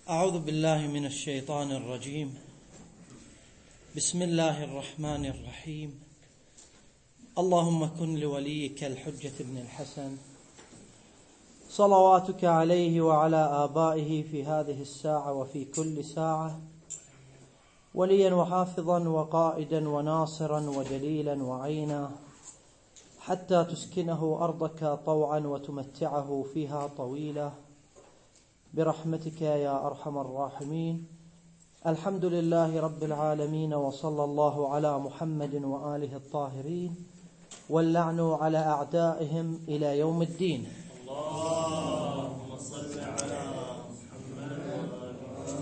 أعوذ بالله من الشيطان الرجيم. بسم الله الرحمن الرحيم. اللهم كن لوليك الحجة بن الحسن صلواتك عليه وعلى آبائه في هذه الساعة وفي كل ساعة وليا وحافظا وقائدا وناصرا ودليلا وعينا حتى تسكنه أرضك طوعا وتمتعه فيها طويلا برحمتك يا أرحم الراحمين. الحمد لله رب العالمين، وصلى الله على محمد وآله الطاهرين، واللعن على أعدائهم إلى يوم الدين. اللهم صل على محمد.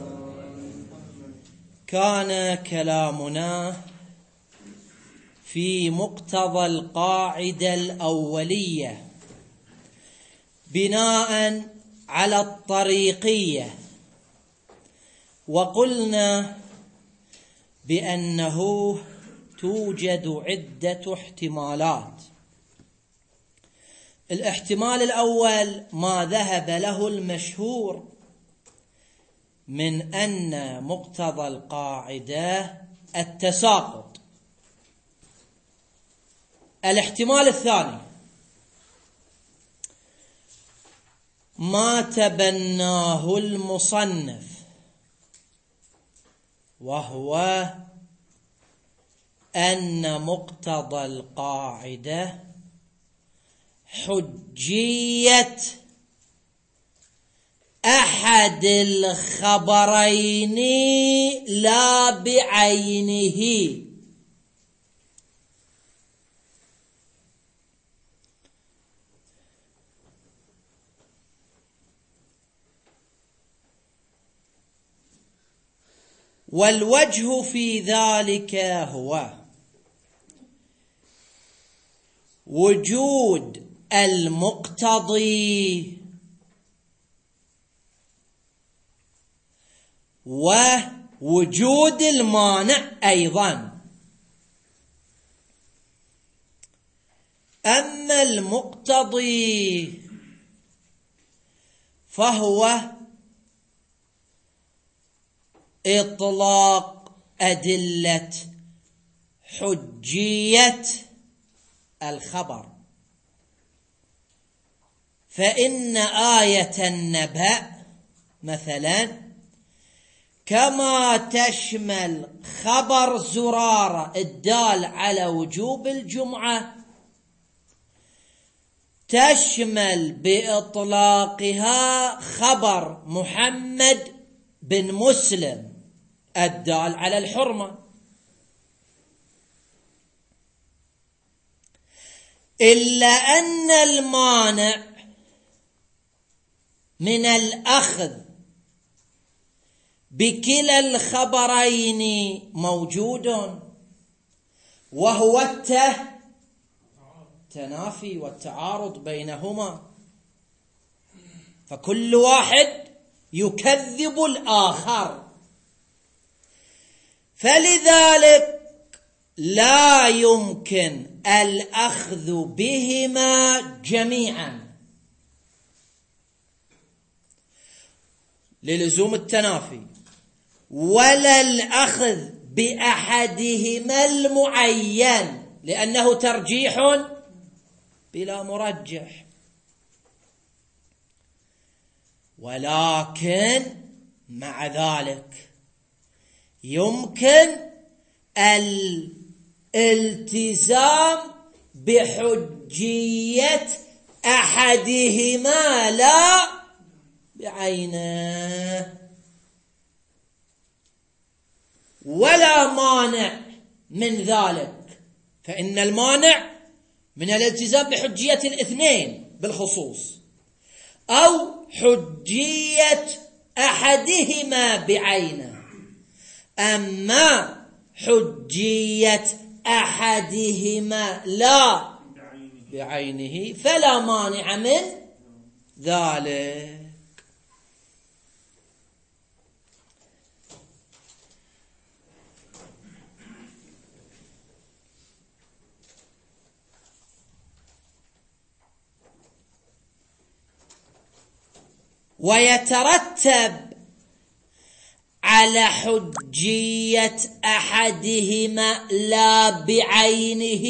كان كلامنا في مقتضى القاعدة الأولية بناء على الطريقية، وقلنا بأنه توجد عدة احتمالات. الاحتمال الأول ما ذهب له المشهور من أن مقتضى القاعدة التساقط. الاحتمال الثاني ما تبناه المصنف، وهو أن مقتضى القاعدة حجية أحد الخبرين لا بعينه. والوجه في ذلك هو وجود المقتضي ووجود المانع أيضا. أما المقتضي فهو إطلاق أدلة حجية الخبر، فإن آية النبأ مثلا كما تشمل خبر زرارة الدال على وجوب الجمعة، تشمل بإطلاقها خبر محمد بن مسلم الدال على الحرمة، إلا أن المانع من الأخذ بكلا الخبرين موجود، وهو التنافي والتعارض بينهما، فكل واحد يكذب الآخر، فلذلك لا يمكن الأخذ بهما جميعا للزوم التنافي، ولا الأخذ بأحدهما المعين لأنه ترجيح بلا مرجح. ولكن مع ذلك يمكن الالتزام بحجية أحدهما لا بعينه، ولا مانع من ذلك، فإن المانع من الالتزام بحجية الاثنين بالخصوص أو حجية أحدهما بعينه. أما حجية أحدهما لا بعينه فلا مانع من ذلك. ويترتب على حجية أحدهما لا بعينه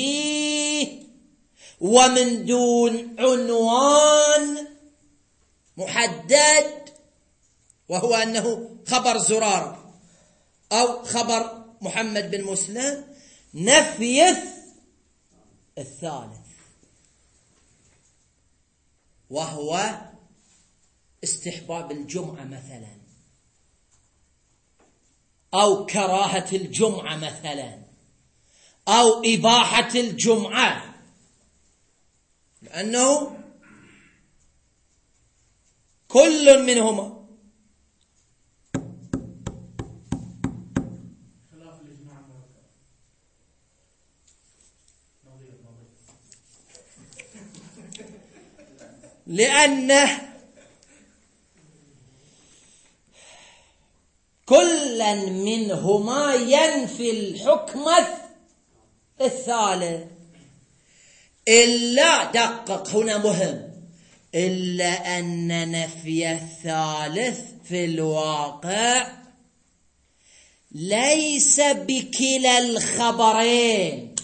ومن دون عنوان محدد، وهو أنه خبر زرارة أو خبر محمد بن مسلم، نفي الثالث وهو استحباب الجمعة مثلا، أو كراهة الجمعة مثلا، أو إباحة الجمعة، لأنه كل منهما لأنه كلا منهما ينفي الحكم الثالث، إلا دقق هنا مهم، إلا أن نفي الثالث في الواقع ليس بكلا الخبرين،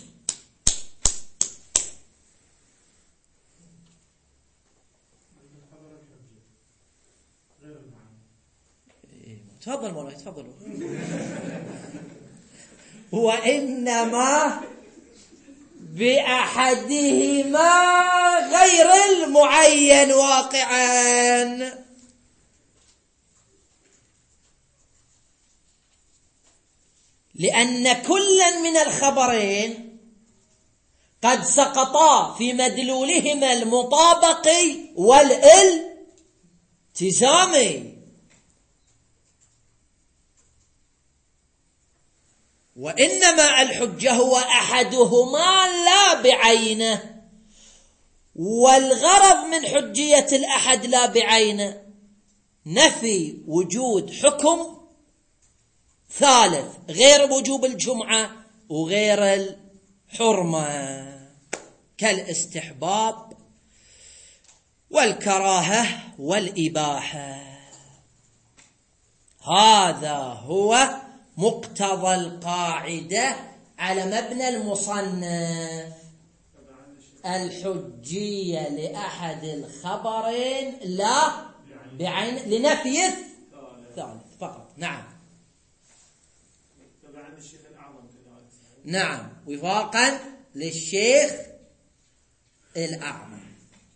تفضل مولاي تفضلوا. وإنما بأحدهما غير المعين واقعا، لأن كلا من الخبرين قد سقطا في مدلولهما المطابقي والالتزامي، وإنما الحجة هو أحدهما لا بعينه، والغرض من حجية الأحد لا بعينه نفي وجود حكم ثالث غير وجوب الجمعة وغير الحرمة، كالاستحباب والكراهة والإباحة. هذا هو مقتضى القاعدة على مبنى المصنف، الحجية لأحد الخبرين لا بعين لنفي الثالث فقط. نعم نعم، وفاقا للشيخ الأعظم.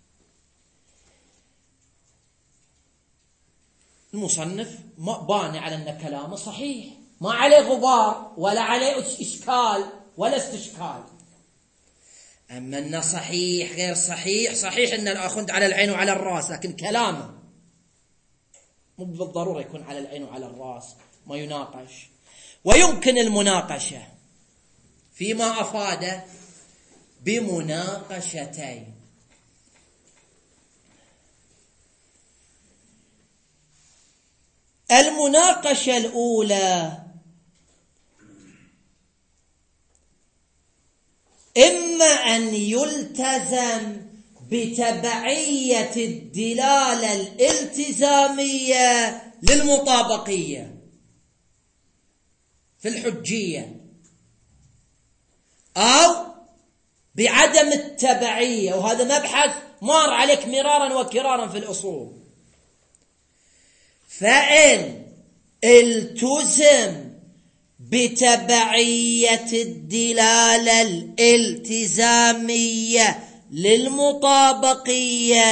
المصنف باني على أن كلامه صحيح، ما عليه غبار ولا عليه إشكال ولا استشكال. أما أنه صحيح غير صحيح، صحيح أن الآخذ على العين وعلى الرأس، لكن كلامه مو بالضرورة يكون على العين وعلى الرأس، ما يناقش، ويمكن المناقشة فيما أفاد بمناقشتين. المناقشة الأولى إما أن يلتزم بتبعية الدلالة الالتزامية للمطابقية في الحجية، أو بعدم التبعية، وهذا مبحث مر عليك مرارا وكرارا في الأصول. فإن التزم بتبعية الدلالة الالتزامية للمطابقية،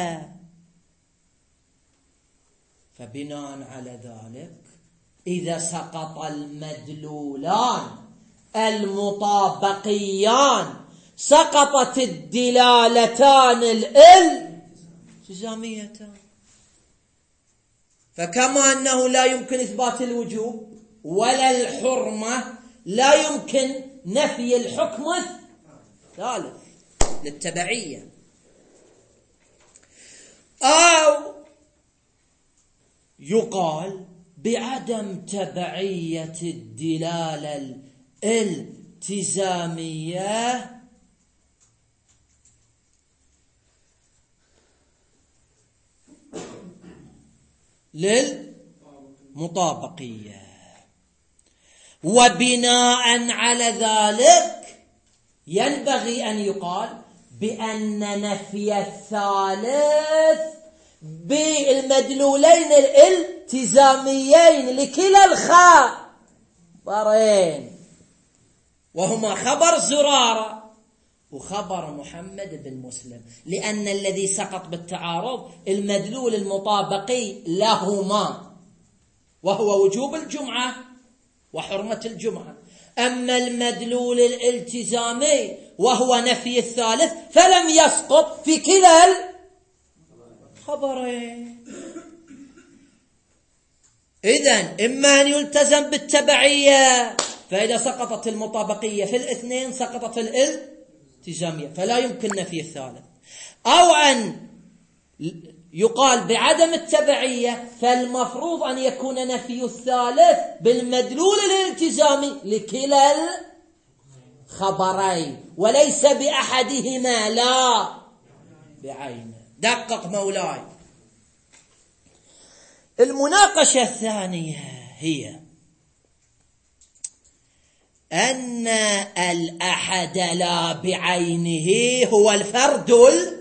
فبناء على ذلك إذا سقط المدلولان المطابقيان سقطت الدلالتان الالتزاميتان. فكما أنه لا يمكن إثبات الوجوب ولا الحرمة، لا يمكن نفي الحكم الثالث للتبعية. أو يقال بعدم تبعية الدلالة الالتزامية المطابقية. وبناء على ذلك ينبغي أن يقال بأن نفي الثالث بالمدلولين الالتزاميين لكلا الخبرين، وهما خبر زرارة وخبر محمد بن مسلم، لأن الذي سقط بالتعارض المدلول المطابقي لهما، وهو وجوب الجمعة وحرمة الجمعة. أما المدلول الالتزامي وهو نفي الثالث فلم يسقط في كلا الخبرين. إذن إما أن يلتزم بالتبعية، فإذا سقطت المطابقية في الاثنين سقطت الالتزامية فلا يمكن نفي الثالث، أو أن يقال بعدم التبعية، فالمفروض أن يكون نفي الثالث بالمدلول الالتزامي لكلا الخبرين وليس بأحدهما لا بعينه. دقق مولاي. المناقشة الثانية هي أن الأحد لا بعينه هو الفرد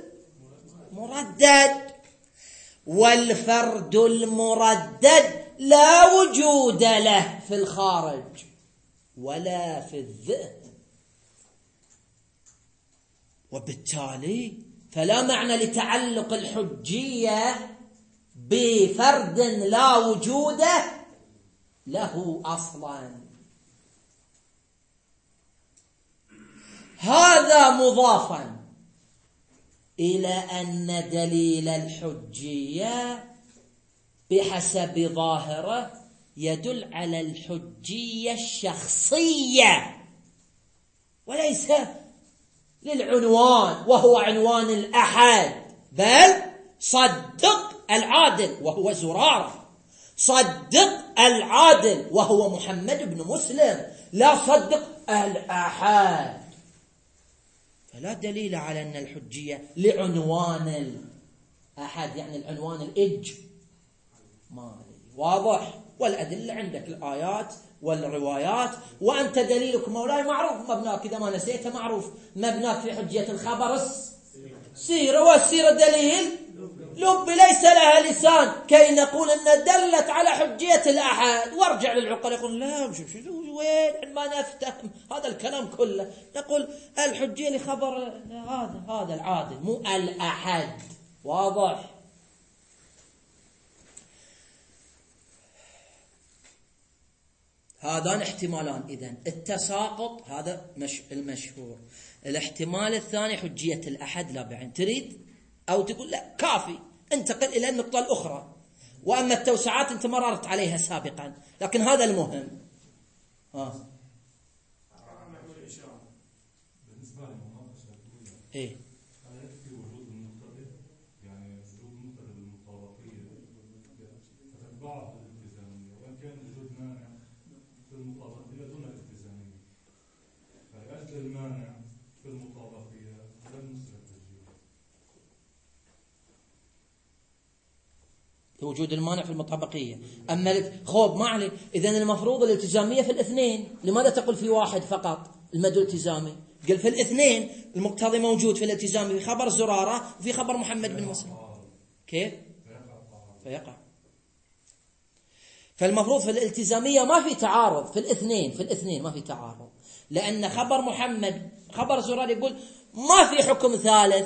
المردد، والفرد المردد لا وجود له في الخارج ولا في الذهن، وبالتالي فلا معنى لتعلق الحجية بفرد لا وجود له أصلا. هذا مضافا إلى أن دليل الحجية بحسب ظاهره يدل على الحجية الشخصية وليس للعنوان وهو عنوان الأحد، بل صدق العادل وهو زرارة، صدق العادل وهو محمد بن مسلم، لا صدق الأحد. فلا دليل على أن الحجية لعنوان الأحد، يعني العنوان الإجمالي. واضح؟ والأدلة عندك الآيات والروايات، وأنت دليلك مولاي معروف، مبناك إذا ما نسيته معروف، مبناك في حجية الخبر السيرة، والسيرة دليل لب ليس لها لسان كي نقول أن دلت على حجية الأحد. وارجع للعقل يقول لا وين ما نفتهم هذا الكلام كله، نقول الحجية لخبر هذا العادل مو الأحد. واضح؟ هذان احتمالان. إذن التساقط هذا المشهور. الاحتمال الثاني حجية الأحد لا بعين. تريد أو تقول لا كافي انتقل إلى النقطة الأخرى، وأما التوسعات أنت مررت عليها سابقا، لكن هذا المهم. بالنسبة للمناقشة الأولى إيه؟ هل يكفي وجود المقتضي؟ يعني وجود مقتضي بالمطابقية فتتبعه الالتزامية، وإن كان وجود مانع في المطابقية دون الالتزامية، فلأجل المانع في المطابقية لم نسلك الجيل. وجود المانع في المطابقية. أما خوب ما عليه. إذن المفروض الالتزامية في الاثنين، لماذا تقول في واحد فقط المدلول الالتزامي؟ قل في الاثنين المقتضي موجود في الالتزامي في خبر زرارة وفي خبر محمد بن مسلم. كيف؟ فيقع. فالمفروض في الالتزامية ما في تعارض، في الاثنين ما في تعارض، لأن خبر محمد خبر زرارة يقول ما في حكم ثالث.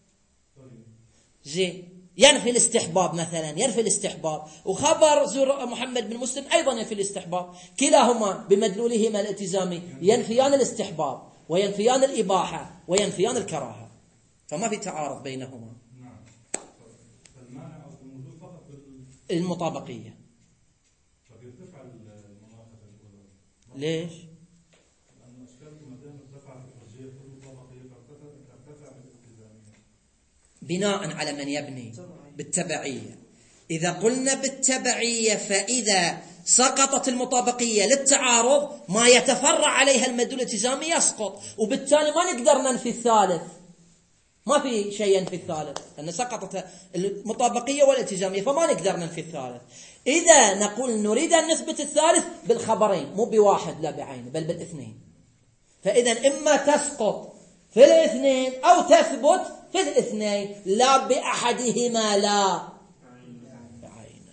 زين، ينفي الاستحباب مثلا، ينفي الاستحباب، وخبر محمد بن مسلم أيضا ينفي الاستحباب، كلاهما بمدلولهما الالتزامي ينفيان الاستحباب وينفيان الإباحة وينفيان الكراهة، فما في تعارض بينهما. نعم. فالمانع موجود فقط المطابقية. فبيرتفع المناقشة الأولى. ليش؟ لأن أشكالكم مدام ارتفع في الحجية في المطابقية فارتفع بالالتزامية. بناء على من يبني بالتبعية. إذا قلنا بالتبعية فإذا سقطت المطابقية للتعارض ما يتفرع عليها المدلول الالتزامي يسقط، وبالتالي ما نقدر ننفي الثالث، ما في شيء ينفي الثالث لأن سقطت المطابقية والالتزامية، فما نقدر ننفي الثالث. إذا نقول نريد أن نثبت الثالث بالخبرين مو بواحد لا بعينه بل بالاثنين، فإذا إما تسقط في الاثنين أو تثبت في الاثنين، لا بأحدهما لا بعينه.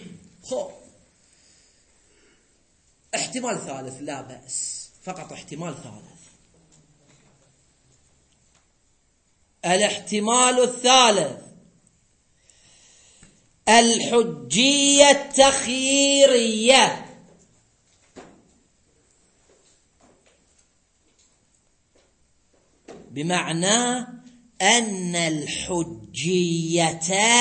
احتمال ثالث لا بأس، فقط احتمال ثالث. الاحتمال الثالث الحجية التخييرية، بمعنى أن الحجية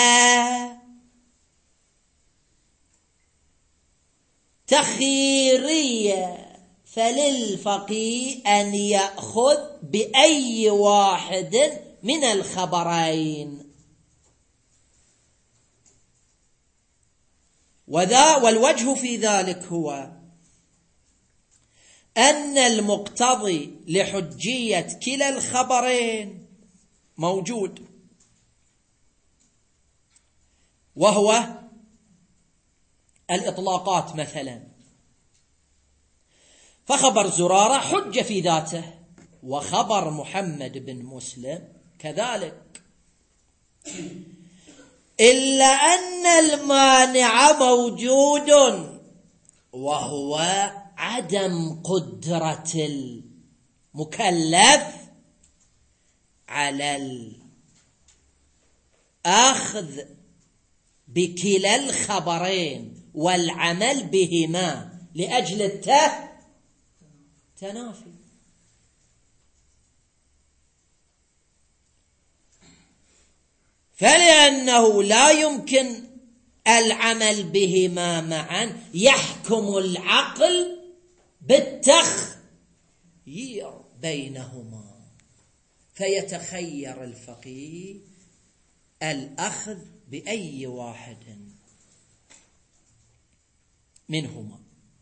تخييرية، فللفقيه أن يأخذ بأي واحد من الخبرين. والوجه في ذلك هو أن المقتضي لحجية كلا الخبرين موجود، وهو الإطلاقات مثلا، فخبر زرارة حجة في ذاته، وخبر محمد بن مسلم كذلك، إلا أن المانع موجود، وهو عدم قدرة المكلف على الأخذ بكلا الخبرين والعمل بهما لأجل التنافي. فلأنه لا يمكن العمل بهما معا، يحكم العقل بالتخيير بينهما، فيتخير الفقيه الأخذ بأي واحد منهما.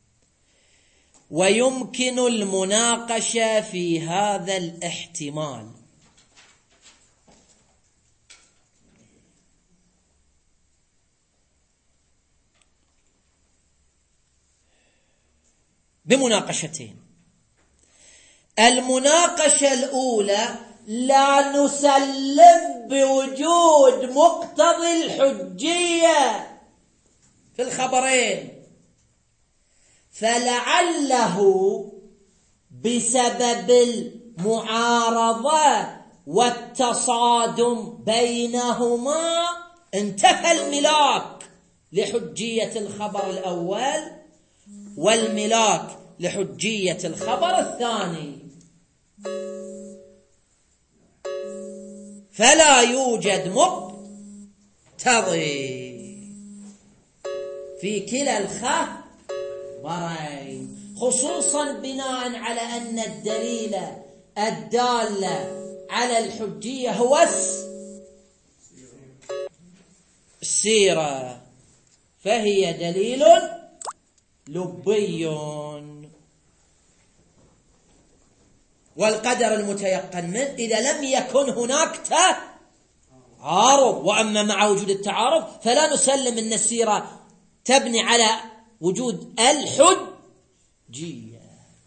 ويمكن المناقشة في هذا الاحتمال بمناقشتين. المناقشة الأولى: لا نسلم بوجود مقتضي الحجية في الخبرين، فلعله بسبب المعارضة والتصادم بينهما انتفى الملاك لحجية الخبر الأول والملاك لحجية الخبر الثاني، فلا يوجد مقتضي في كلا الخبرين، خصوصا بناء على أن الدليل الدال على الحجية هو السيرة، فهي دليل لبي. والقدر المتيقن منه إذا لم يكن هناك تعارض، وأما مع وجود التعارض فلا نسلم أن السيرة تبني على وجود الحجية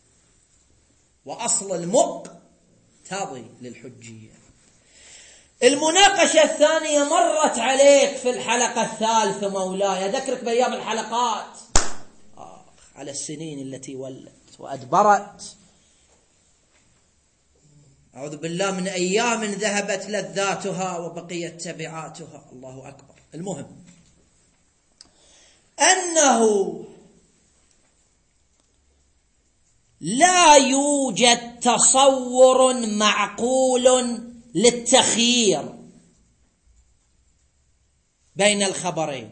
وأصل المقتضي للحجية. المناقشة الثانية مرت عليك في الحلقة الثالثة مولاي، أذكرك بأيام الحلقات على السنين التي ولت وأدبرت، أعوذ بالله من أيام ذهبت لذاتها وبقيت تبعاتها، الله أكبر. المهم أنه لا يوجد تصور معقول للتخيير بين الخبرين،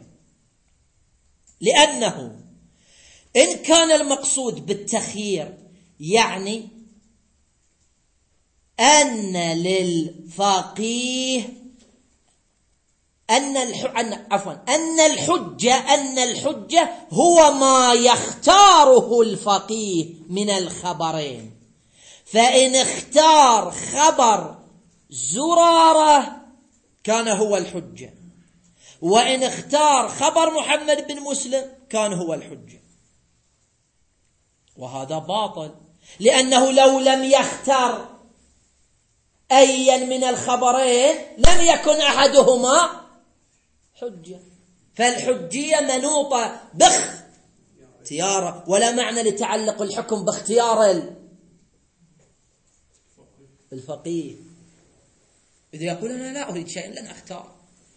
لأنه إن كان المقصود بالتخيير يعني أن للفقيه أن الحجة هو ما يختاره الفقيه من الخبرين، فإن اختار خبر زرارة كان هو الحجة، وإن اختار خبر محمد بن مسلم كان هو الحجة. وهذا باطل، لأنه لو لم يختار أيا من الخبرين لم يكن أحدهما حجة. فالحجية منوطة باختياره، ولا معنى لتعلق الحكم باختيار الفقيه. إذا يقول أنا لا أريد شيء لن أختار.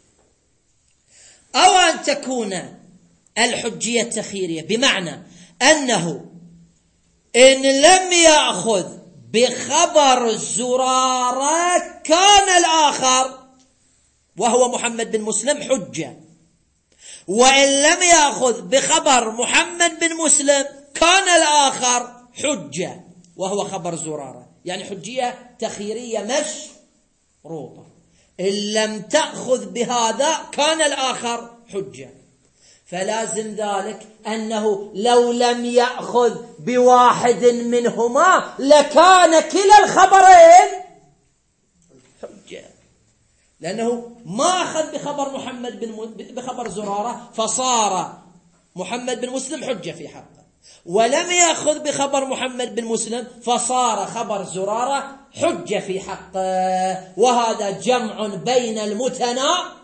أو أن تكون الحجية التخييرية بمعنى أنه إن لم يأخذ بخبر زرارة كان الآخر وهو محمد بن مسلم حجة، وإن لم يأخذ بخبر محمد بن مسلم كان الآخر حجة وهو خبر زرارة. يعني حجية تخييرية مشروطة، إن لم تأخذ بهذا كان الآخر حجة. فلازم ذلك أنه لو لم يأخذ بواحد منهما لكان كلا الخبرين حجة، لأنه ما أخذ بخبر بخبر زرارة فصار محمد بن مسلم حجة في حقه، ولم يأخذ بخبر محمد بن مسلم فصار خبر زرارة حجة في حقه. وهذا جمع بين المتناقضين.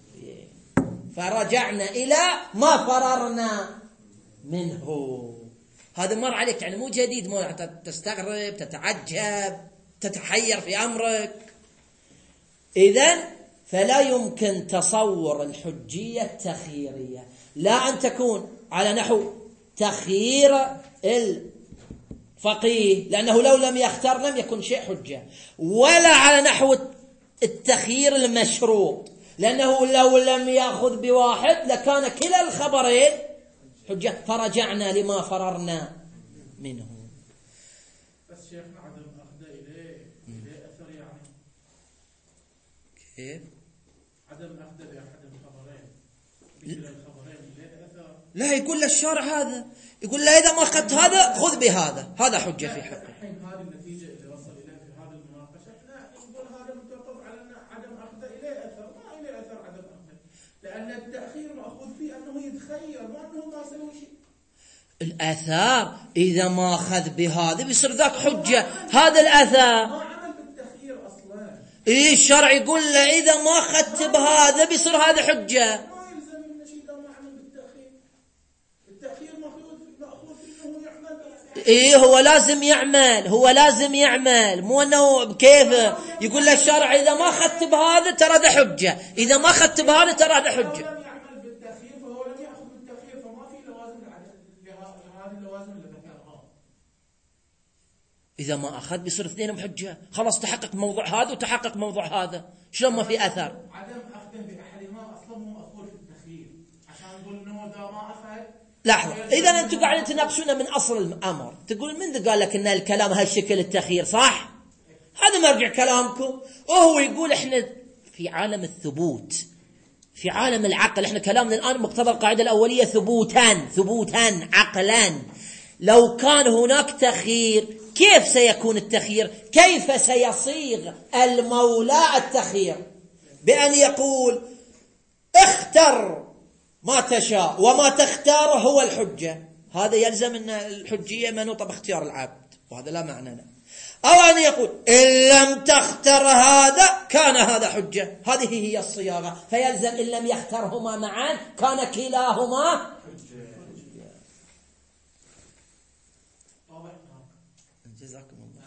فرجعنا إلى ما فررنا منه. هذا مر عليك، يعني مو جديد، مو تستغرب تتعجب تتحير في أمرك. إذن فلا يمكن تصور الحجية التخييرية، لا أن تكون على نحو تخيير الفقيه لأنه لو لم يختار لم يكن شيء حجة، ولا على نحو التخيير المشروط لأنه لو لم يأخذ بواحد لكان كلا الخبرين حجة. فرجعنا لما فررنا منه. بس شيخنا عدم أخذ إليه أثر، يعني كيف؟ عدم أخذ بأحد الخبرين بكلا الخبرين إليه أثر. لا، يقول له الشارع هذا، يقول له إذا ما أخذت هذا خذ بهذا، هذا حجة في حقه. الحين هذه النتيجة اللي وصل إليها في هذه المناقشة، احنا نقول هذا متوقف على أن عدم أخذ إليه أثر، ما إليه أثر عدم أخذ، لأن التأخير مأخوذ فيه أنه يتخير، ما أنه ما سوى شيء. الآثار إذا ما أخذ بهذا بيصير ذاك حجة. هذا الآثار ما عمل بالتأخير أصلا. إيه الشرع يقول له إذا ما أخذت بهذا بيصير هذا حجة. ما يلزم من شيء ما عمل بالتأخير. التأخير مأخوذ فيه أنه يعمل. إيه هو لازم يعمل، مو أنه كيف يقول له الشرع إذا ما أخذت بهذا ترى هذا حجة، إذا ما أخذت بهذا ترى هذا حجة. إذا ما أخذ بيصير اثنينهم حجة، خلاص تحقق موضوع هذا وتحقق موضوع هذا، شلون ما في أثر؟ عدم أخذه بأحدهما أصلا مو مأخوذ في التخيير، عشان نقول إنه إذا ما أخذ. لحظة، إذا أنتم قاعدين تناقشون من أصل الأمر، تقول من ذا قال لك إن الكلام هالشكل التخيير صح؟ هذا مرجع كلامكم، وهو يقول إحنا في عالم الثبوت، في عالم العقل، إحنا كلامنا الآن مقتضى القاعدة الأولية ثبوتا عقلا. لو كان هناك تخيير كيف سيكون التخيير؟ كيف سيصيغ المولى التخيير؟ بأن يقول اختر ما تشاء وما تختار هو الحجة. هذا يلزم أن الحجية منوطة باختيار العبد، وهذا لا معنى له. أو أن يقول إن لم تختر هذا كان هذا حجة. هذه هي الصياغة، فيلزم إن لم يخترهما معا كان كلاهما جزاكم الله.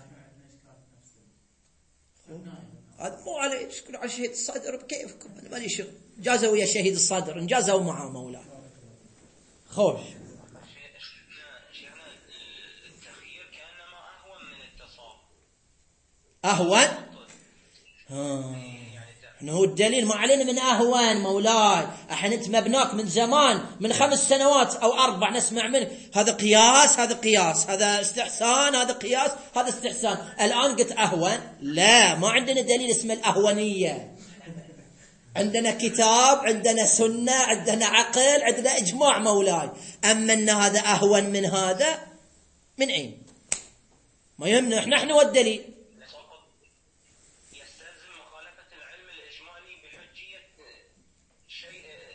هذا مو عليه، شكرا على شهيد الصدر بكيفكم، أنا مالي شغل، جازوا يا شهيد الصدر انجازوا معه مولاه. خوش التخيير كأنما أهون من التصاب. أهون؟ هو الدليل ما علينا من أهوان مولاي. احنا انت مبناك من زمان، من 5 سنوات أو 4 نسمع منه هذا قياس هذا قياس، هذا استحسان هذا قياس هذا استحسان. الآن قلت أهون، لا، ما عندنا دليل اسمه الأهونية. عندنا كتاب، عندنا سنة، عندنا عقل، عندنا إجماع مولاي. أما أن هذا أهون من هذا من أين؟ ما يهمنا، نحن والدليل. يستلزم مخالفة العلم الإجمالي بحجية شيء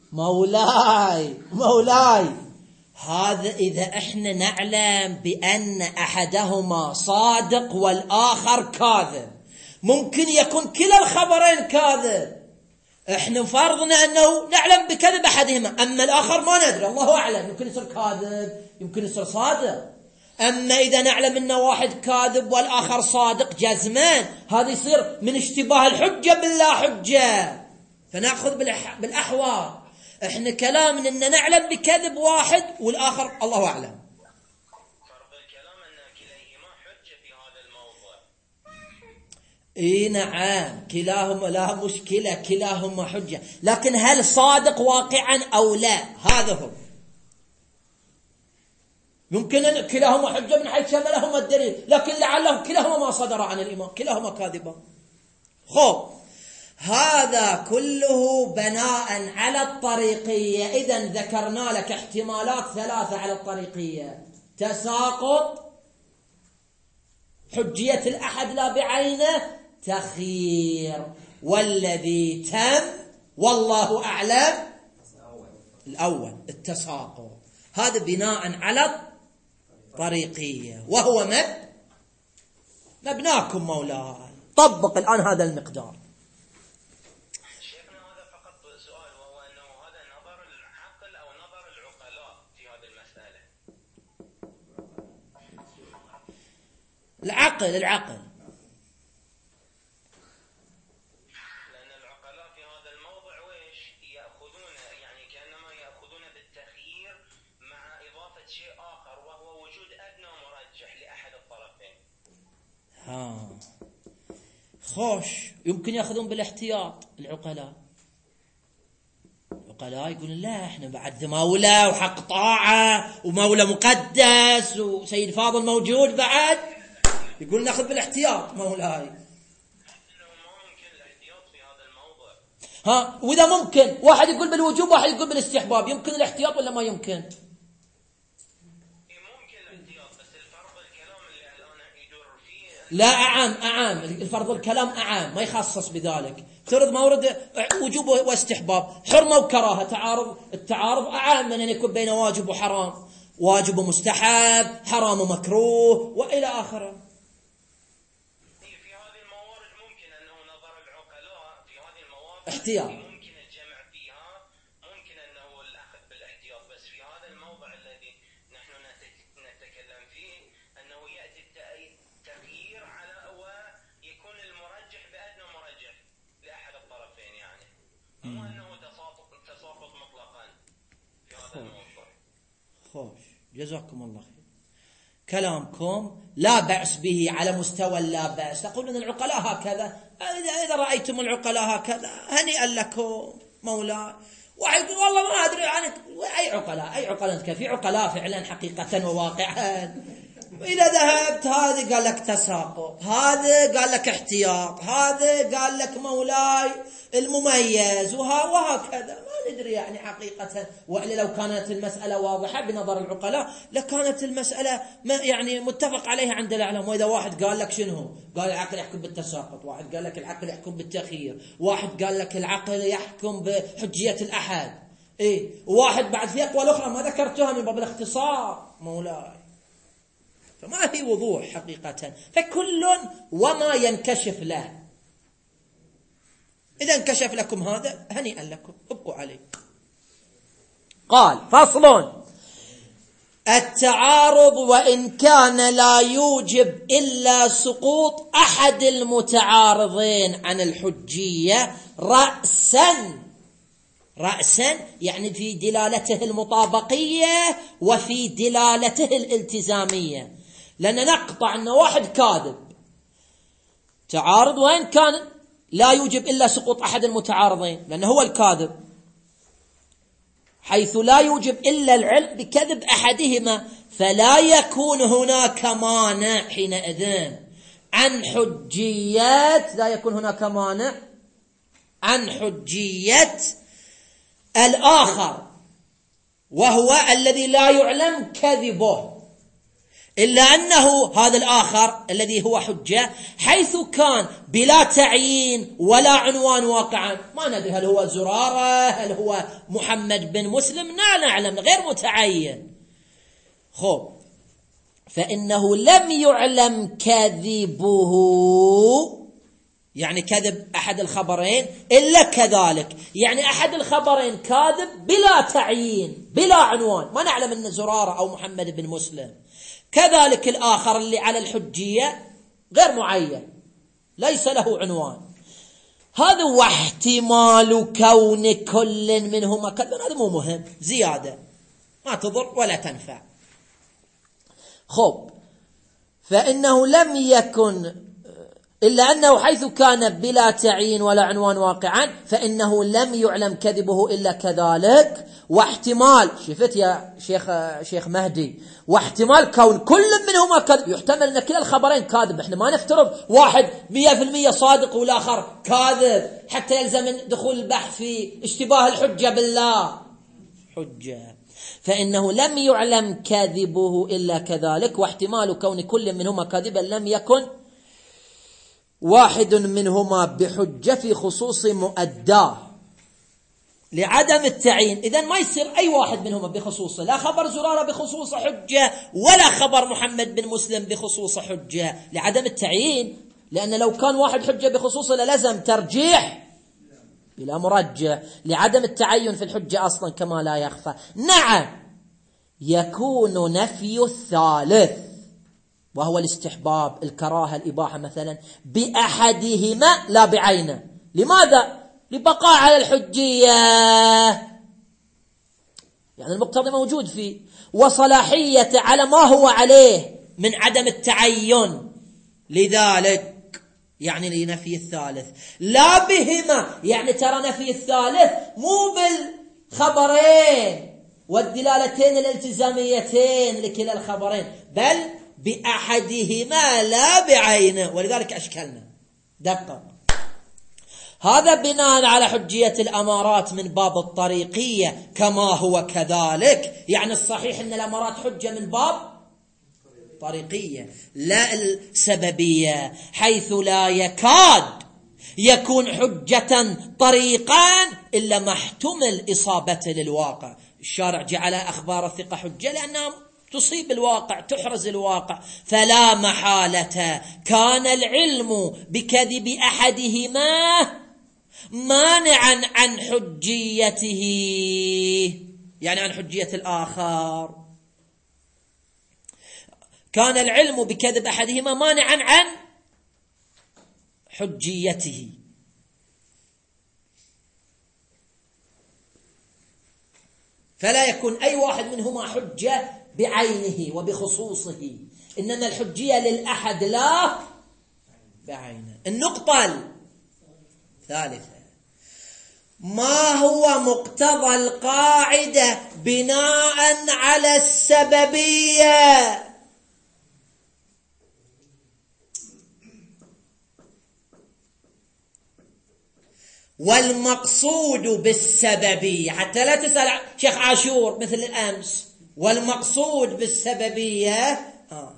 مولاي هذا إذا إحنا نعلم بأن أحدهما صادق والآخر كاذب، ممكن يكون كلا الخبرين كاذب، إحنا فرضنا أنه نعلم بكذب أحدهما، أما الآخر ما ندري، الله أعلم، يمكن يصير كاذب يمكن يصير صادق. أما إذا نعلم أن واحد كاذب والآخر صادق جزمان، هذا يصير من اشتباه الحجة باللا حجة، فنأخذ بالأحوال. إحنا كلامنا أن نعلم بكذب واحد والآخر الله أعلم. فرض الكلام أن كليهما حجة في هذا الموضوع. إيه نعم، كلاهما لا مشكلة، كلاهما حجة، لكن هل صادق واقعا أو لا؟ هذا هو. يمكن أن كلاهما حجة من حيث شملهما الدليل، لكن لعله كلاهما ما صدر عن الإمام، كلاهما كاذبا. خب هذا كله بناء على الطريقية. إذن ذكرنا لك احتمالات ثلاثة على الطريقية: تساقط، حجية الأحد لا بعينه، تخيير. والذي تم والله أعلم الأول التساقط، هذا بناء على الطريقية، وهو مبناكم مولاي. طبق الآن هذا المقدار. شيخنا هذا فقط سؤال، وهو أنه هذا نظر العقل أو نظر العقلاء في هذه المسألة. العقل لأن العقلاء في هذا الموضع ويش يأخذون، يعني كأنما يأخذون بالتخيير مع إضافة شيء آخر، وهو وجود أدنى مرجح لأحد الطرفين. خوش، يمكن يأخذون بالاحتياط. العقلاء يقولون لا، احنا بعد مولى وحق طاعة ومولى مقدس وسيد فاضل موجود بعد، يقول ناخذ بالاحتياط مولاي. إنه ما ممكن الاحتياط في هذا الموضوع. وإذا ممكن واحد يقول بالوجوب واحد يقول بالاستحباب، يمكن الاحتياط ولا ما يمكن؟ لا أعام الفرض الكلام أعام، ما يخصص بذلك. ترد ما ورد وجوب واستحباب، حرمة وكراهة، التعارض أعام من أن يكون بين واجب وحرام، واجب ومستحب، حرام ومكروه وإلى آخره. في هذه الموارد ممكن أنه نظر العقلاء في هذه المواقف احتياط، ممكن الجمع فيها، ممكن أنه الأخذ بالاحتياط. بس في هذا الموضع الذي نحن نتكلم فيه أنه يأتي التغيير على ويكون المرجح بأدنى مرجح لأحد الطرفين، يعني مو أنه تساقط مطلقا في هذا الموضوع. خوش، جزاكم الله خير. كلامكم لا بأس به على مستوى لا بأس. تقولون العقلاء هكذا، إذا رأيتم العقلاء هكذا هنيئا لكم مولاي. واحد يقول والله ما أدري عنك، أي عقلاء في عقلاء فعلا حقيقة وواقعا. وإذا ذهبت هذا قال لك تساقط، هذا قال لك احتياط، هذا قال لك مولاي المميز، وهكذا ما ندري يعني حقيقة. وإلا لو كانت المسألة واضحة بنظر العقلاء لكانت المسألة يعني متفق عليها عند العلماء. وإذا واحد قال لك شنو؟ قال العقل يحكم بالتساقط، واحد قال لك العقل يحكم بالتخيير، واحد قال لك العقل يحكم بحجية الأحد، وواحد بعد في أقوال أخرى ما ذكرتها من باب الاختصار مولاي. فما في وضوح حقيقة، فكل وما ينكشف له. إذا انكشف لكم هذا هنيئا لكم، ابقوا عليه. قال: فصل: التعارض وإن كان لا يوجب إلا سقوط أحد المتعارضين عن الحجية رأسا يعني في دلالته المطابقية وفي دلالته الالتزامية. لأن نقطع أن واحد كاذب، تعارض وإن كان لا يوجب إلا سقوط أحد المتعارضين، لأنه هو الكاذب، حيث لا يوجب إلا العلم بكذب أحدهما، فلا يكون هناك مانع حينئذ عن حجية، لا يكون هناك مانع عن حجية الآخر، وهو الذي لا يعلم كذبه. إلا أنه هذا الآخر الذي هو حجة حيث كان بلا تعيين ولا عنوان واقعا، ما ندري هل هو زرارة هل هو محمد بن مسلم، لا نعلم، غير متعين. خب فإنه لم يعلم كذبه، يعني كذب أحد الخبرين إلا كذلك، يعني أحد الخبرين كاذب بلا تعيين بلا عنوان، ما نعلم أن زرارة أو محمد بن مسلم. كذلك الآخر اللي على الحجية غير معين ليس له عنوان. هذا واحتمال كون كل منهما كذب، هذا مو مهم، زيادة ما تضر ولا تنفع. خب فإنه لم يكن إلا أنه حيث كان بلا تعيين ولا عنوان واقعا فإنه لم يعلم كذبه إلا كذلك، واحتمال، شفت يا شيخ مهدي، واحتمال كون كل منهما كذب، يحتمل أن كلا الخبرين كاذب، احنا ما نفترض واحد 100% صادق والآخر كاذب حتى يلزم دخول البحث في اشتباه الحجة بالله حجة. فإنه لم يعلم كذبه إلا كذلك، واحتمال كون كل منهما كاذبا لم يكن واحد منهما بحجة في خصوص مؤداه لعدم التعيين. إذن ما يصير أي واحد منهما بخصوصه، لا خبر زرارة بخصوص حجة ولا خبر محمد بن مسلم بخصوص حجة لعدم التعيين، لأن لو كان واحد حجة بخصوصه للزم ترجيح بلا مرجح لعدم التعين في الحجة أصلا كما لا يخفى. نعم يكون نفي الثالث وهو الاستحباب، الكراهة، الإباحة مثلا بأحدهما لا بعينه. لماذا؟ لبقاء على الحجية، يعني المقتضي موجود فيه، وصلاحية على ما هو عليه من عدم التعين، لذلك يعني لنفي الثالث لا بهما، يعني ترى نفي الثالث مو بالخبرين والدلالتين الالتزاميتين لكلا الخبرين، بل بأحدهما لا بعينه، ولذلك أشكلنا. دقق، هذا بناء على حجية الأمارات من باب الطريقية كما هو كذلك، يعني الصحيح أن الأمارات حجة من باب طريقية لا السببية، حيث لا يكاد يكون حجة طريقا إلا ما احتمل إصابته للواقع. الشارع جعل أخبار الثقة حجة لأنها تصيب الواقع، تحرز الواقع، فلا محالة كان العلم بكذب أحدهما مانعا عن حجيته، يعني عن حجية الآخر. كان العلم بكذب أحدهما مانعا عن حجيته. فلا يكون أي واحد منهما حجة بعينه وبخصوصه، إنما الحجية للأحد لا بعينه. النقطة الثالثة، ما هو مقتضى القاعدة بناء على السببية؟ والمقصود بالسببية، حتى لا تسأل شيخ عاشور مثل الأمس، والمقصود بالسببية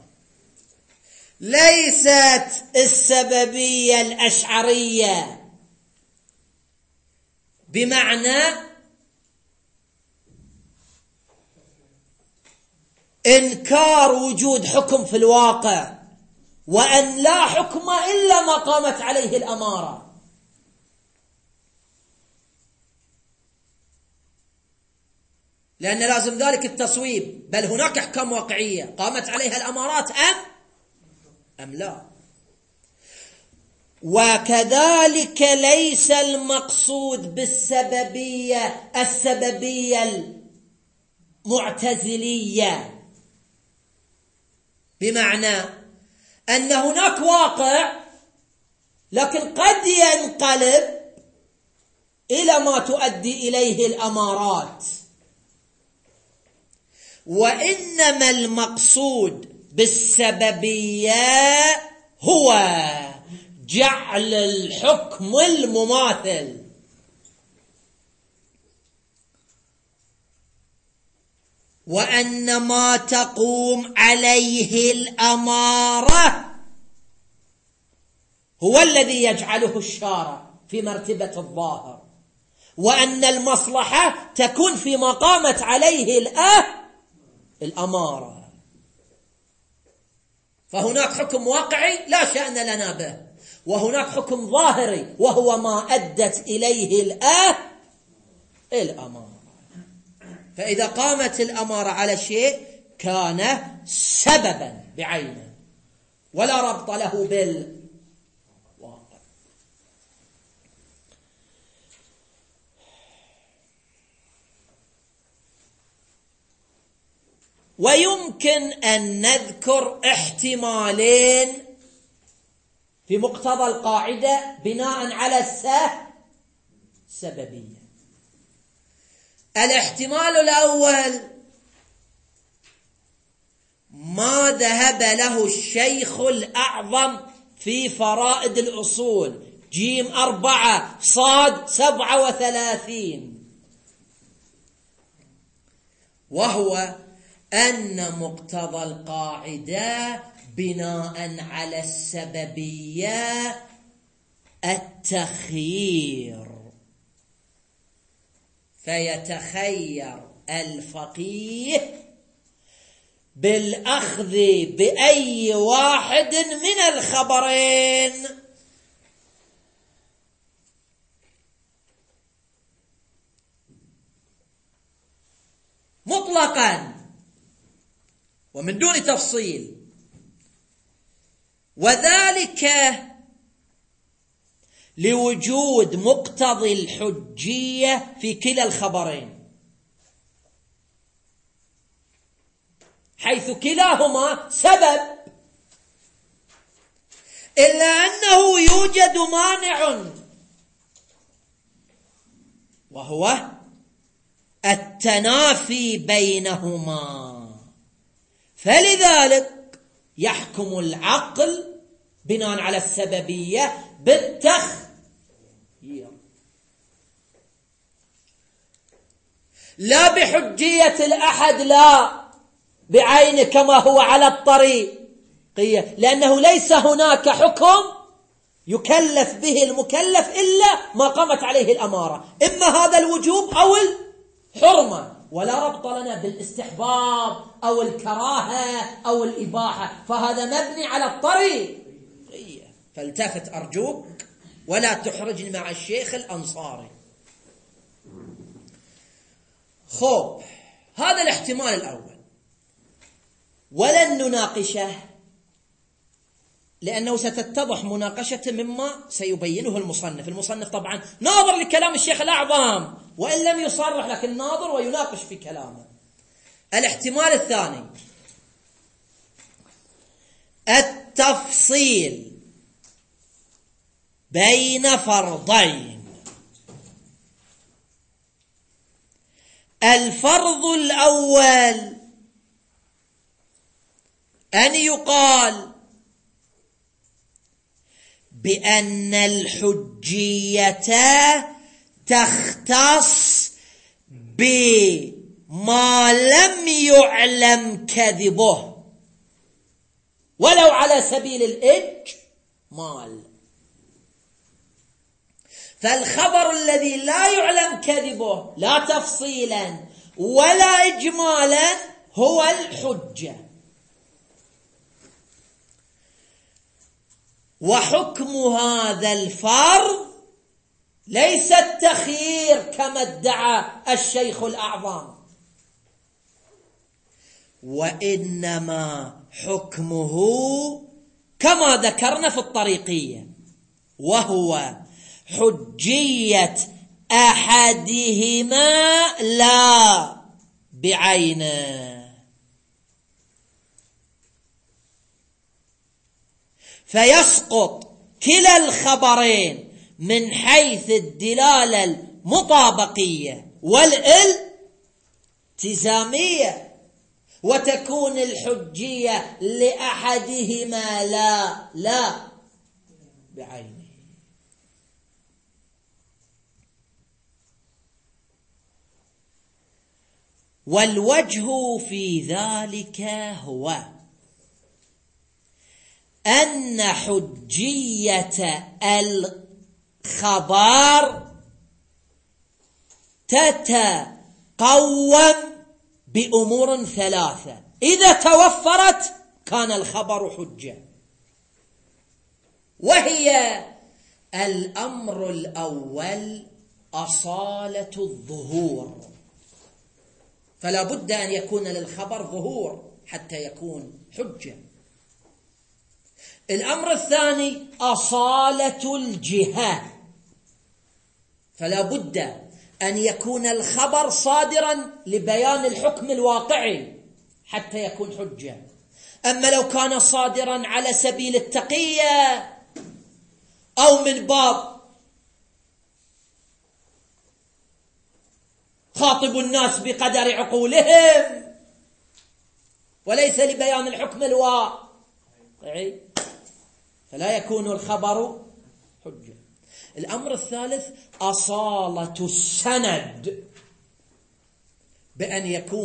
ليست السببية الأشعرية بمعنى إنكار وجود حكم في الواقع وأن لا حكم إلا ما قامت عليه الأمارة، لأن لازم ذلك التصويب، بل هناك أحكام واقعية قامت عليها الأمارات أم لا. وكذلك ليس المقصود بالسببية السببية المعتزلية، بمعنى أن هناك واقع لكن قد ينقلب إلى ما تؤدي إليه الأمارات، وإنما المقصود بالسببية هو جعل الحكم المماثل. وأن ما تقوم عليه الأمارة هو الذي يجعله الشارع في مرتبة الظاهر، وأن المصلحة تكون فيما قامت عليه الأمارة. فهناك حكم واقعي لا شأن لنا به، وهناك حكم ظاهري وهو ما أدت إليه الأمارة. فإذا قامت الأمارة على شيء كان سببا بعينه ولا ربط له بالواقع. ويمكن أن نذكر احتمالين في مقتضى القاعدة بناء على السببية. الاحتمال الأول ما ذهب له الشيخ الأعظم في فرائد الأصول جيم 4 صاد 37، وهو أن مقتضى القاعدة بناء على السببية التخيير، فيتخير الفقيه بالأخذ بأي واحد من الخبرين. مطلقا ومن دون تفصيل، وذلك لوجود مقتضي الحجية في كلا الخبرين، حيث كلاهما سبب، إلا أنه يوجد مانع وهو التنافي بينهما. فلذلك يحكم العقل بناء على السببية بالتخيير لا بحجية الأحد، لا بعينه كما هو على الطريقية، لأنه ليس هناك حكم يكلف به المكلف إلا ما قامت عليه الأمارة، إما هذا الوجوب أو الحرمة، ولا ربط لنا بالاستحباب أو الكراهة أو الإباحة، فهذا مبني على الطريقية. فالتفت أرجوك ولا تحرجني مع الشيخ الأنصاري. خب، هذا الاحتمال الأول، ولن نناقشه لأنه ستتضح مناقشة مما سيبينه المصنف. المصنف طبعا ناظر لكلام الشيخ الأعظم وإن لم يصرح، لكن ناظر ويناقش في كلامه. الاحتمال الثاني التفصيل بين فرضين. الفرض الأول أن يقال بأن الحجية تختص بما لم يعلم كذبه ولو على سبيل الإجمال. فالخبر الذي لا يعلم كذبه لا تفصيلا ولا إجمالا هو الحجة. وحكم هذا الفرض ليس التخيير كما ادعى الشيخ الأعظم، وإنما حكمه كما ذكرنا في الطريقية، وهو حجية أحدهما لا بعينه. فيسقط كلا الخبرين من حيث الدلالة المطابقية والالتزامية، وتكون الحجية لأحدهما لا بعينه. والوجه في ذلك هو أن حجية الخبر تتقوم بأمور ثلاثة، إذا توفرت كان الخبر حجة، وهي: الأمر الأول أصالة الظهور، فلا بد أن يكون للخبر ظهور حتى يكون حجة. الأمر الثاني أصالة الجهة، فلا بد أن يكون الخبر صادرا لبيان الحكم الواقعي حتى يكون حجة. أما لو كان صادرا على سبيل التقية أو من باب خاطب الناس بقدر عقولهم وليس لبيان الحكم الواقعي فلا يكون الخبر حجة. الأمر الثالث أصالة السند، بأن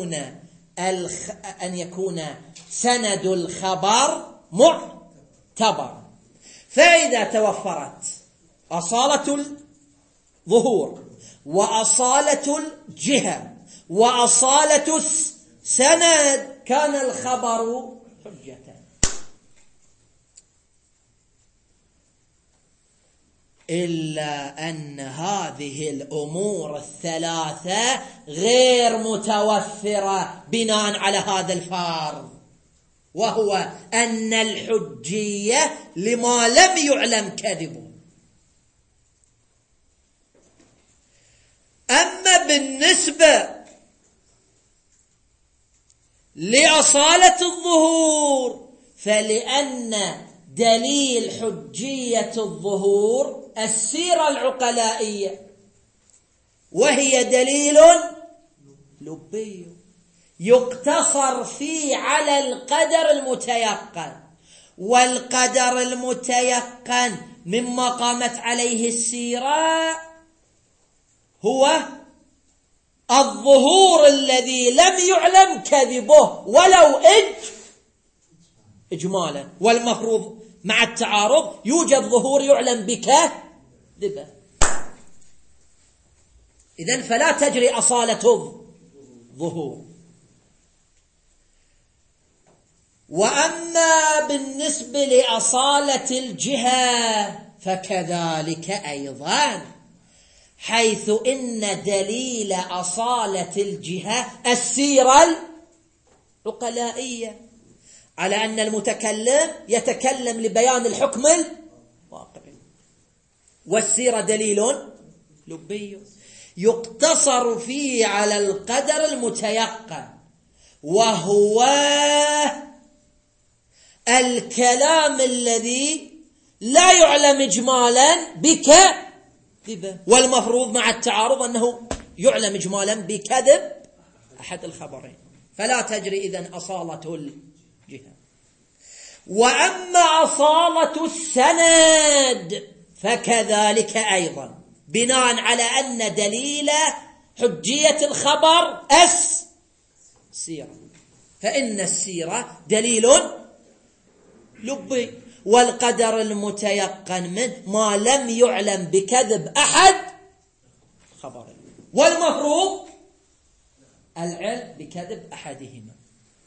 يكون سند الخبر معتبر. فإذا توفرت أصالة الظهور وأصالة الجهة وأصالة السند كان الخبر حجة. إلا أن هذه الأمور الثلاثة غير متوفرة بناء على هذا الفرض، وهو أن الحجية لما لم يعلم كذبه. أما بالنسبة لأصالة الظهور فلأن دليل حجية الظهور السيرة العقلائية، وهي دليل لبي يقتصر فيه على القدر المتيقن، والقدر المتيقن مما قامت عليه السيرة هو الظهور الذي لم يعلم كذبه ولو إجمالا، والمفروض مع التعارض يوجد ظهور يعلم بكذبه. إذن فلا تجري أصالة الظهور. وأما بالنسبة لأصالة الجهة فكذلك أيضا، حيث إن دليل أصالة الجهة السيرة العقلائية، على أن المتكلم يتكلم لبيان الحكم الواقعي، والسيرة دليل لبي يقتصر فيه على القدر المتيقن، وهو الكلام الذي لا يعلم إجمالا بكذبه، والمفروض مع التعارض أنه يعلم إجمالا بكذب أحد الخبرين، فلا تجري إذن أصالة الجهة. وأما أصالة السند فكذلك أيضا، بناء على أن دليل حجية الخبر السيرة، فإن السيرة دليل لبي، والقدر المتيقن منه ما لم يعلم بكذب أحد خبرين، والمفروض العلم بكذب أحدهما.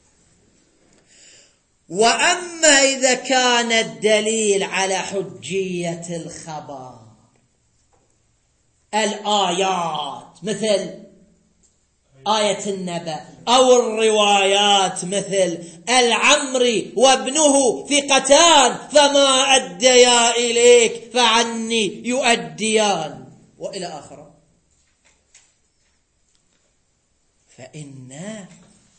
وأما إذا كان الدليل على حجية الخبر الآيات مثل آية النبأ، أو الروايات مثل العمري وابنه ثقتان فما أديا إليك فعني يؤديان وإلى آخره، فإن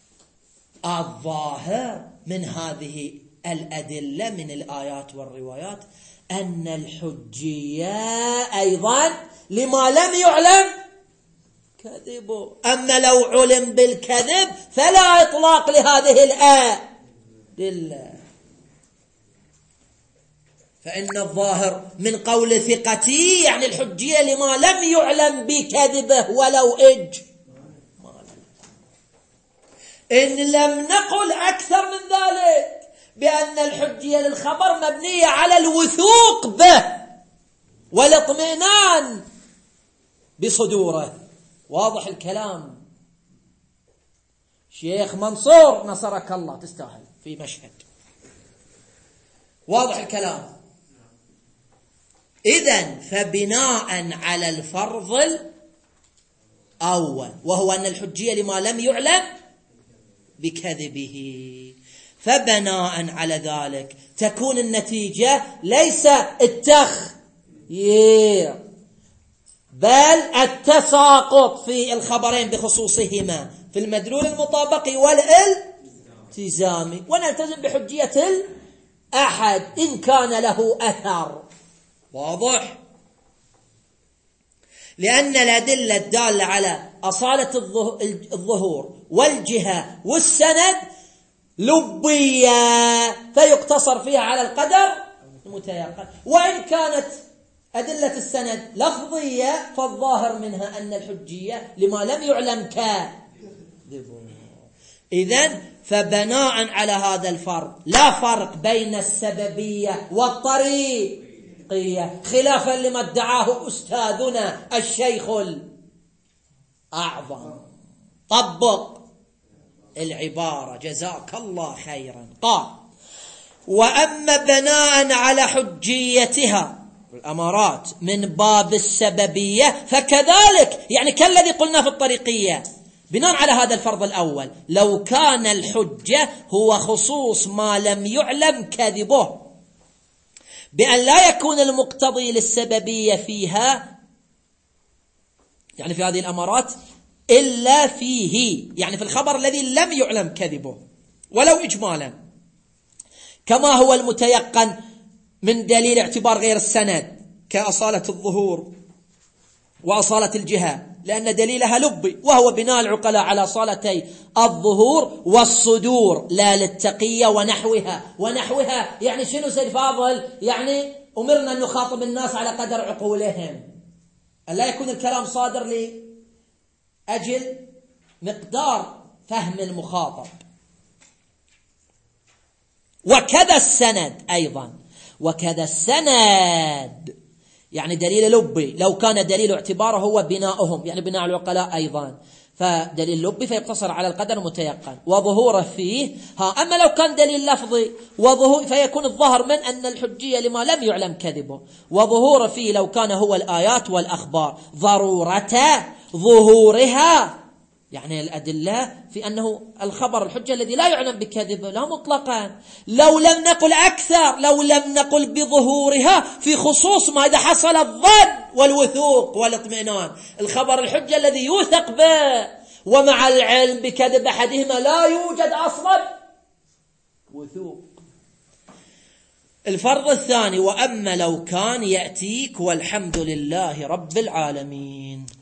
الظاهر من هذه الأدلة من الآيات والروايات أن الحجية أيضا لما لم يعلم كذبه. أما لو علم بالكذب فلا إطلاق لهذه الأدلة، فإن الظاهر من قول ثقتي يعني الحجية لما لم يعلم بكذبه ولو إن لم نقل أكثر من ذلك بأن الحجية للخبر مبنية على الوثوق به والاطمئنان بصدوره. واضح الكلام؟ شيخ منصور نصرك الله، تستاهل في مشهد. واضح الكلام؟ إذن فبناء على الفرض الأول وهو أن الحجية لما لم يعلم بكذبه، فبناء على ذلك تكون النتيجة ليس التخيير بل التساقط في الخبرين بخصوصهما في المدلول المطابقي والالتزامي، ونلتزم بحجية الأحد إن كان له أثر. واضح؟ لأن الأدلة الدالة على أصالة الظهور والجهة والسند لبية فيقتصر فيها على القدر المتيقن، وإن كانت أدلة السند لفظية فالظاهر منها أن الحجية لما لم يعلم كذب. إذن فبناء على هذا الفرض لا فرق بين السببية والطريقية خلافا لما ادعاه أستاذنا الشيخ الأعظم. طبق العبارة جزاك الله خيرا. قال: وأما بناء على حجيتها الأمارات من باب السببية فكذلك، يعني كالذي قلنا في الطريقية، بناء على هذا الفرض الأول لو كان الحجة هو خصوص ما لم يعلم كذبه بأن لا يكون المقتضي للسببية فيها، يعني في هذه الأمارات، إلا فيه، يعني في الخبر الذي لم يعلم كذبه ولو إجمالا، كما هو المتيقن من دليل اعتبار غير السند كأصالة الظهور وأصالة الجهة، لأن دليلها لبي وهو بناء العقلاء على صالتي الظهور والصدور لا للتقية ونحوها يعني شنو سيد فاضل؟ يعني أمرنا أن نخاطب الناس على قدر عقولهم، ألا يكون الكلام صادر لأجل مقدار فهم المخاطب. وكذا السند أيضا، وكذا السند يعني دليل لبي لو كان دليل اعتباره هو بناؤهم، يعني بناء العقلاء أيضا، فدليل لبي فيقتصر على القدر المتيقن وظهوره فيه. أما لو كان دليل لفظي وظهور فيكون الظاهر من أن الحجية لما لم يعلم كذبه، وظهوره فيه لو كان هو الآيات والأخبار، ضرورة ظهورها يعني الأدلة في أنه الخبر الحجة الذي لا يعلم بكذبه لا مطلقا. لو لم نقل أكثر، لو لم نقل بظهورها في خصوص ما إذا حصل الظن والوثوق والاطمئنان، الخبر الحجة الذي يوثق به ومع العلم بكذب أحدهما لا يوجد أصلا وثوق. الفرض الثاني: وأما لو كان يأتيك والحمد لله رب العالمين.